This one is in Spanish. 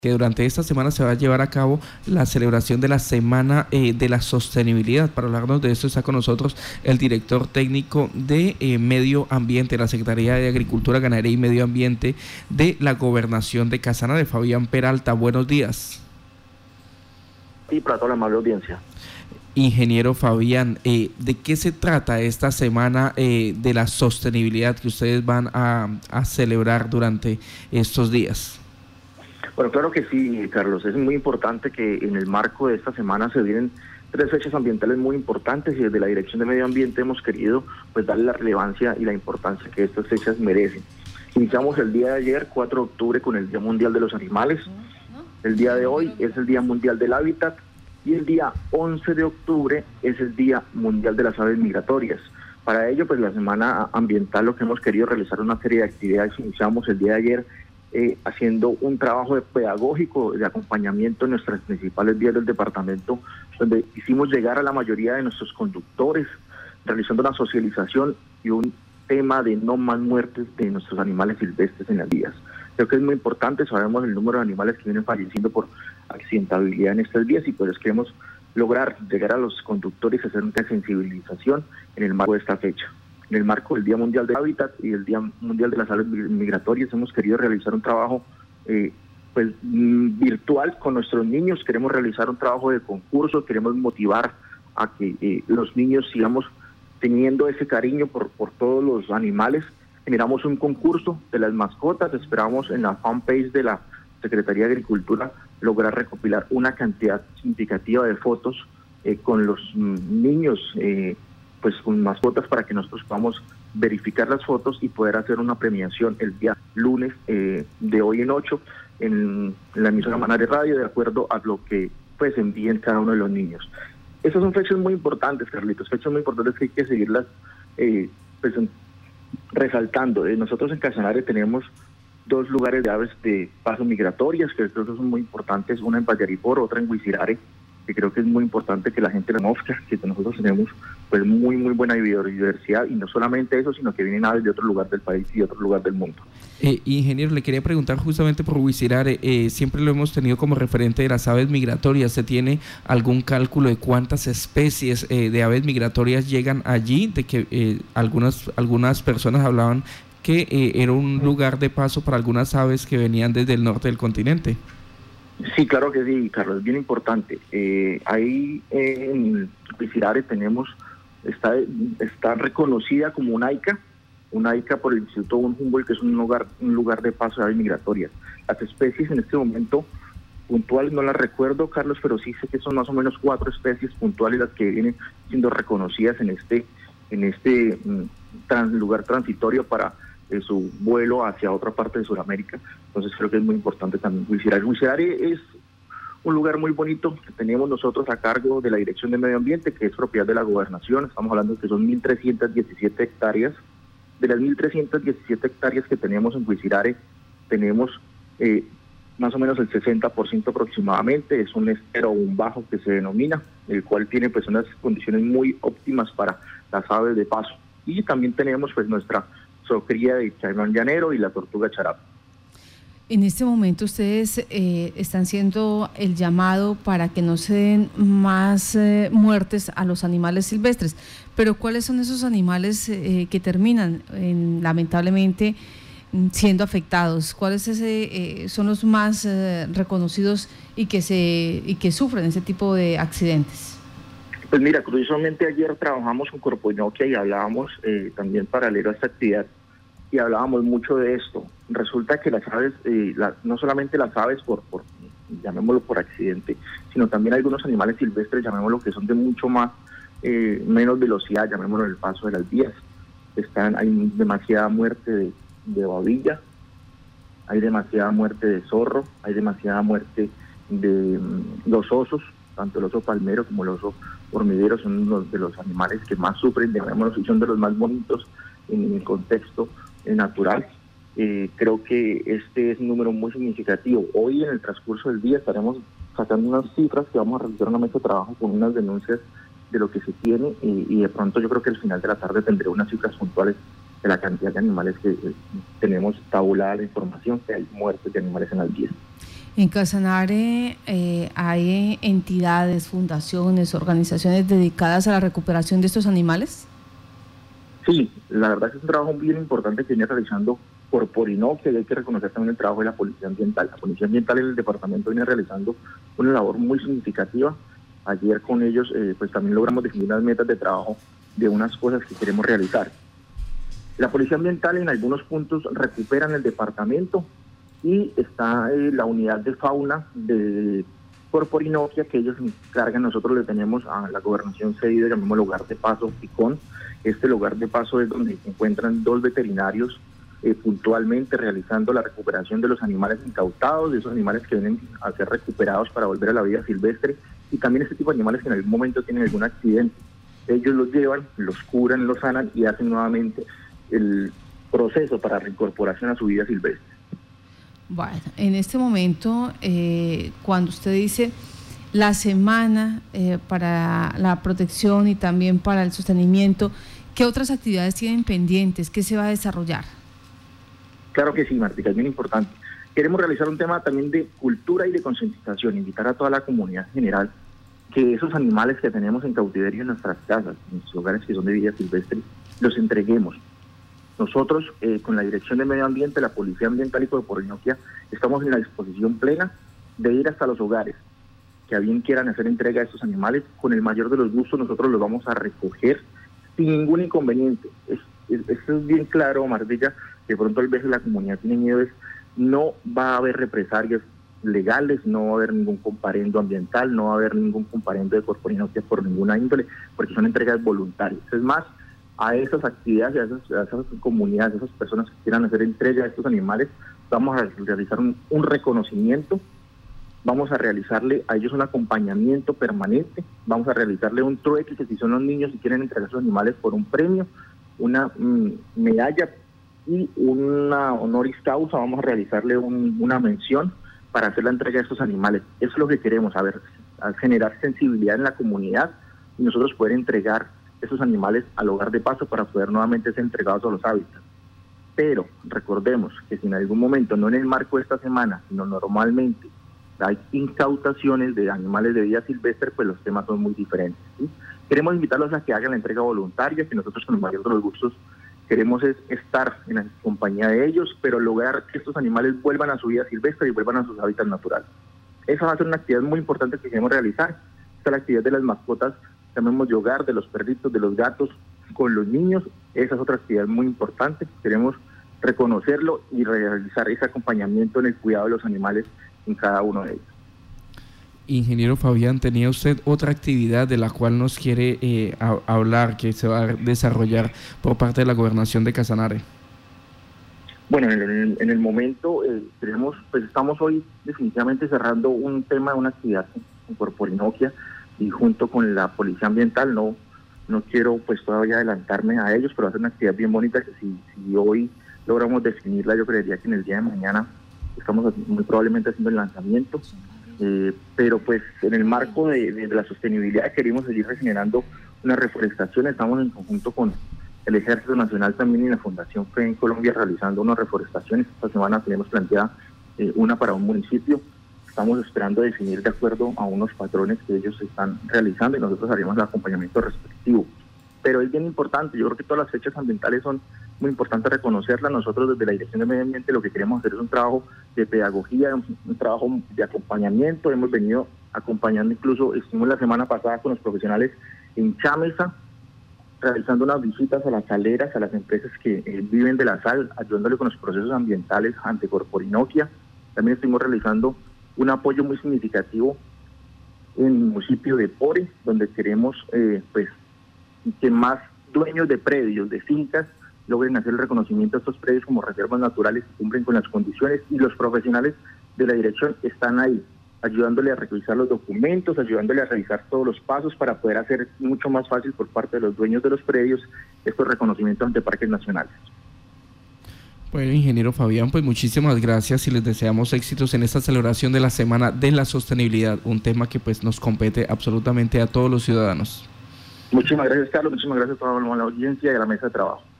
que durante esta semana se va a llevar a cabo la celebración de la Semana de la Sostenibilidad. Para hablarnos de esto está con nosotros el director técnico de Medio Ambiente, la Secretaría de Agricultura, Ganadería y Medio Ambiente de la Gobernación de Casanare, Fabián Peralta. Buenos días. Y para toda la amable audiencia. Ingeniero Fabián, ¿de qué se trata esta Semana de la Sostenibilidad que ustedes van a celebrar durante estos días? Bueno, claro que sí, Carlos. Es muy importante que en el marco de esta semana se vienen 3 fechas ambientales muy importantes y desde la Dirección de Medio Ambiente hemos querido darle la relevancia y la importancia que estas fechas merecen. Iniciamos el día de ayer, 4 de octubre, con el Día Mundial de los Animales. El día de hoy es el Día Mundial del Hábitat y el día 11 de octubre es el Día Mundial de las Aves Migratorias. Para ello, la Semana Ambiental, lo que hemos querido realizar una serie de actividades. Iniciamos el día de ayer haciendo un trabajo pedagógico de acompañamiento en nuestras principales vías del departamento, donde hicimos llegar a la mayoría de nuestros conductores, realizando una socialización y un tema de no más muertes de nuestros animales silvestres en las vías. Creo que es muy importante, sabemos el número de animales que vienen falleciendo por accidentabilidad en estas vías y queremos lograr llegar a los conductores y hacer una sensibilización en el marco de esta fecha. En el marco del Día Mundial del Hábitat y el Día Mundial de las Aves Migratorias hemos querido realizar un trabajo virtual con nuestros niños. Queremos realizar un trabajo de concurso, queremos motivar a que los niños sigamos teniendo ese cariño por todos los animales. Generamos un concurso de las mascotas, esperamos en la fanpage de la Secretaría de Agricultura lograr recopilar una cantidad significativa de fotos con los niños, con mascotas, para que nosotros podamos verificar las fotos y poder hacer una premiación el día lunes de hoy en 8 en la emisora Manare Radio, de acuerdo a lo que envíen cada uno de los niños. Esas son fechas muy importantes, Carlitos, fechas muy importantes que hay que seguirlas resaltando. Nosotros en Casanare tenemos 2 lugares de aves de paso migratorias que creo que son muy importantes, una en Payaripor, otra en Huizirare, que creo que es muy importante que la gente la conozca, que nosotros tenemos muy buena biodiversidad, y no solamente eso, sino que vienen aves de otro lugar del país y de otro lugar del mundo. Ingeniero, le quería preguntar justamente por Huizirare, siempre lo hemos tenido como referente de las aves migratorias. ¿Se tiene algún cálculo de cuántas especies de aves migratorias llegan allí? De que algunas personas hablaban que era un lugar de paso para algunas aves que venían desde el norte del continente. Sí, claro que sí, Carlos, es bien importante. Ahí en Huizirare está reconocida como una ICA por el Instituto von Humboldt, que es un lugar de paso de aves migratorias. Las especies en este momento puntuales no las recuerdo, Carlos, pero sí sé que son más o menos 4 especies puntuales las que vienen siendo reconocidas en este lugar transitorio para su vuelo hacia otra parte de Sudamérica. Entonces creo que es muy importante también Huizirare. Huizirare es un lugar muy bonito que tenemos nosotros a cargo de la Dirección de Medio Ambiente, que es propiedad de la Gobernación. Estamos hablando de que son 1.317 hectáreas. De las 1.317 hectáreas que tenemos en Huizirare, tenemos más o menos el 60% aproximadamente, es un estero o un bajo que se denomina, el cual tiene unas condiciones muy óptimas para las aves de paso. Y también tenemos nuestra zoocría de chaimán llanero y la tortuga charapa. En este momento ustedes están haciendo el llamado para que no se den más muertes a los animales silvestres, pero ¿cuáles son esos animales que terminan lamentablemente siendo afectados? ¿Cuáles son los más reconocidos y que sufren ese tipo de accidentes? Pues mira, curiosamente ayer trabajamos con Corpoinoquia y hablábamos también paralelo a esta actividad, y hablábamos mucho de esto. Resulta que las aves, no solamente las aves llamémoslo por accidente, sino también algunos animales silvestres, llamémoslo, que son de mucho menos velocidad, llamémoslo el paso de las vías. Hay demasiada muerte de babilla, hay demasiada muerte de zorro, hay demasiada muerte de los osos, tanto el oso palmero como el oso hormiguero son de los animales que más sufren, llamémoslo, y son de los más bonitos en el contexto natural. Creo que este es un número muy significativo. Hoy, en el transcurso del día, estaremos sacando unas cifras que vamos a realizar una mesa de trabajo con unas denuncias de lo que se tiene, y de pronto yo creo que al final de la tarde tendré unas cifras puntuales de la cantidad de animales que tenemos tabulada la información, que hay muertes de animales en las vías. En Casanare hay entidades, fundaciones, organizaciones dedicadas a la recuperación de estos animales. Sí, la verdad es que es un trabajo bien importante que viene realizando Corporinoquia, y hay que reconocer también el trabajo de la Policía Ambiental. La Policía Ambiental en el departamento viene realizando una labor muy significativa. Ayer con ellos pues también logramos definir unas metas de trabajo de unas cosas que queremos realizar. La Policía Ambiental en algunos puntos recupera en el departamento y está la unidad de fauna de Corporinoquia que ellos encargan. Nosotros le tenemos a la gobernación cedido, llamamos lugar de paso Picón. Este lugar de paso es donde se encuentran 2 veterinarios puntualmente realizando la recuperación de los animales incautados, de esos animales que vienen a ser recuperados para volver a la vida silvestre, y también este tipo de animales que en algún momento tienen algún accidente. Ellos los llevan, los curan, los sanan y hacen nuevamente el proceso para reincorporación a su vida silvestre. Bueno, en este momento, cuando usted dice la semana para la protección y también para el sostenimiento, ¿qué otras actividades tienen pendientes? ¿Qué se va a desarrollar? Claro que sí, Martica, es bien importante. Queremos realizar un tema también de cultura y de concientización, invitar a toda la comunidad en general que esos animales que tenemos en cautiverio en nuestras casas, en nuestros hogares que son de vida silvestre, los entreguemos. Nosotros, con la Dirección de Medio Ambiente, la Policía Ambiental y Corporinoquia, estamos en la disposición plena de ir hasta los hogares que a bien quieran hacer entrega de estos animales. Con el mayor de los gustos nosotros los vamos a recoger sin ningún inconveniente. Esto es bien claro, Marbella, que de pronto a veces la comunidad tiene miedo, no va a haber represalias legales, no va a haber ningún comparendo ambiental, no va a haber ningún comparendo de Corporinoquia por ninguna índole, porque son entregas voluntarias. Es más, a esas actividades, a esas comunidades, a esas personas que quieran hacer entrega de estos animales, vamos a realizar un reconocimiento, vamos a realizarle a ellos un acompañamiento permanente, vamos a realizarle un trueque, que si son los niños y quieren entregar sus animales por un premio, una medalla y una honoris causa, vamos a realizarle una mención para hacer la entrega de estos animales. Eso es lo que queremos, a generar sensibilidad en la comunidad y nosotros poder entregar esos animales al hogar de paso para poder nuevamente ser entregados a los hábitats. Pero recordemos que si en algún momento, no en el marco de esta semana, sino normalmente hay incautaciones de animales de vida silvestre, pues los temas son muy diferentes, ¿sí? Queremos invitarlos a que hagan la entrega voluntaria, que nosotros con el mayor de los gustos queremos es estar en la compañía de ellos, pero lograr que estos animales vuelvan a su vida silvestre y vuelvan a sus hábitats naturales. Esa va a ser una actividad muy importante que queremos realizar. Esta es la actividad de las mascotas, llamemos de hogar, de los perritos, de los gatos, con los niños. Esa es otra actividad muy importante. Queremos reconocerlo y realizar ese acompañamiento en el cuidado de los animales en cada uno de ellos. Ingeniero Fabián, ¿tenía usted otra actividad de la cual nos quiere hablar, que se va a desarrollar por parte de la Gobernación de Casanare? Bueno, en el momento estamos hoy definitivamente cerrando un tema, una actividad con Corporinoquia y junto con la Policía Ambiental. No quiero pues todavía adelantarme a ellos, pero va a ser una actividad bien bonita que si hoy logramos definirla, yo creería que en el día de mañana estamos muy probablemente haciendo el lanzamiento. Pero pues en el marco de la sostenibilidad queremos seguir regenerando una reforestación. Estamos en conjunto con el Ejército Nacional también y la Fundación FE en Colombia realizando unas reforestaciones. Esta semana tenemos planteada una para un municipio. Estamos esperando definir de acuerdo a unos patrones que ellos están realizando y nosotros haremos el acompañamiento respectivo. Pero es bien importante, yo creo que todas las fechas ambientales son muy importantes reconocerlas. Nosotros desde la Dirección de Medio Ambiente lo que queremos hacer es un trabajo de pedagogía, un trabajo de acompañamiento. Hemos venido acompañando, incluso estuvimos la semana pasada con los profesionales en Chámeza, realizando unas visitas a las saleras, a las empresas que viven de la sal, ayudándole con los procesos ambientales ante Corporinoquia. También estuvimos realizando un apoyo muy significativo en el municipio de Pore, donde queremos que más dueños de predios, de fincas, logren hacer el reconocimiento de estos predios como reservas naturales y cumplen con las condiciones, y los profesionales de la dirección están ahí, ayudándole a revisar los documentos, ayudándole a revisar todos los pasos para poder hacer mucho más fácil por parte de los dueños de los predios estos reconocimientos ante parques nacionales. Bueno, ingeniero Fabián, pues muchísimas gracias y les deseamos éxitos en esta celebración de la Semana de la Sostenibilidad, un tema que pues nos compete absolutamente a todos los ciudadanos. Muchísimas gracias, Carlos, muchísimas gracias a toda la audiencia y a la mesa de trabajo.